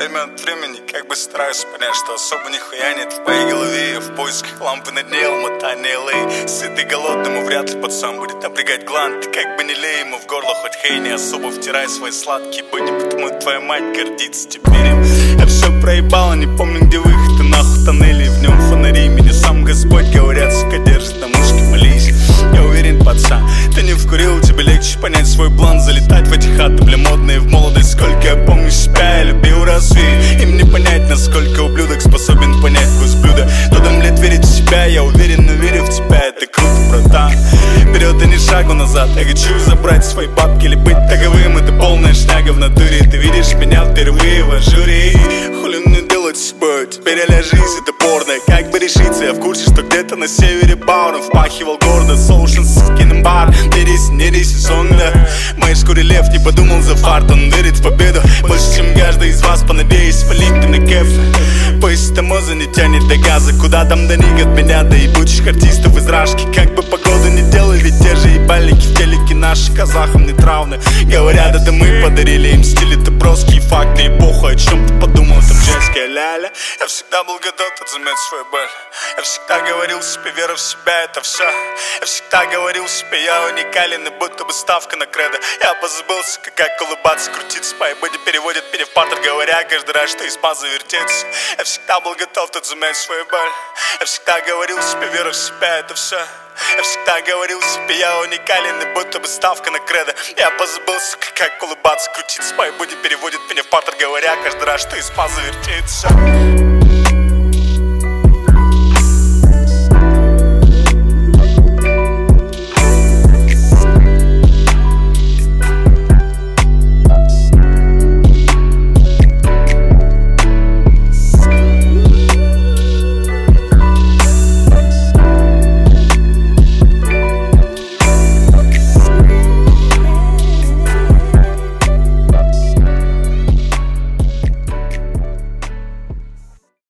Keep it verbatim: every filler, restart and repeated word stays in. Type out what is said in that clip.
время от времени как бы стараюсь понять, что особо нихуя нет в моей голове. Я в поисках лампы на дне, мотания эл эй. Сытый голодному вряд ли пацан будет напрягать гланд. Ты как бы не лей ему в горло, хоть хей, не особо втирай свои сладкие быни, потому твоя мать гордится теперь им. Я все проебала, не помню где выход, и нахуй тоннели, в нем фонари. Меня сам Господь, говорят, сука, держит на мушке, молись. Я уверен, пацан, ты не вкурил, тебе легче понять свой план. Залетать в эти хаты, бля, модные в молодость. Сколько я помню себя, я любил разве. Им не понять, насколько ублюдок способен понять вкус блюда. Кто там лет верит в себя, я уверен, но верю в тебя. Это круто, братан. Вперед и не шагу назад. Я хочу забрать свои бабки или быть таковым. Это полная шняга в натуре. Ты видишь меня впервые в ажуре. Хули мне делать с собой? Теперь я ляжись, это порно. Как бы решиться, я в курсе, что где-то на севере Бауром впахивал гордо Соушен с кином бар. Не рейс, не рейс, сезон, да. В моей шкуре лев не подумал за фарт. Он верит в победу больше, чем каждый из вас. Понадеюсь, валить ты на кэф. Поезд тормоза не тянет до газа. Куда там до них от меня, до ебучих артистов из Рашки. Как бы погоду не делай, ведь те же ебальники в телеке наши казахам не травны. Говорят, это мы подарили им стиль, это броские факты и похуй. О чем ты подумал, там женская ляля. Я всегда был готов отзаметь свою боль. Я всегда говорил себе, вера в себя, это все. Я всегда говорил себе, я уникален, и будто бы ставка на кредо. Я позабылся, как улыбаться, крутиться. По ебаде переводят меня в паттер, говоря каждый раз, что из паза вертеться. Я всегда был готов тут замять свою боль. Я всегда говорил себе, вера в себя, это все. Я всегда говорил себе, я уникален, и будто бы ставка на кредо. Я позабылся, как улыбаться, крутиться. По ебаде переводят меня в паттер, говоря каждый раз, что из паза вертеться.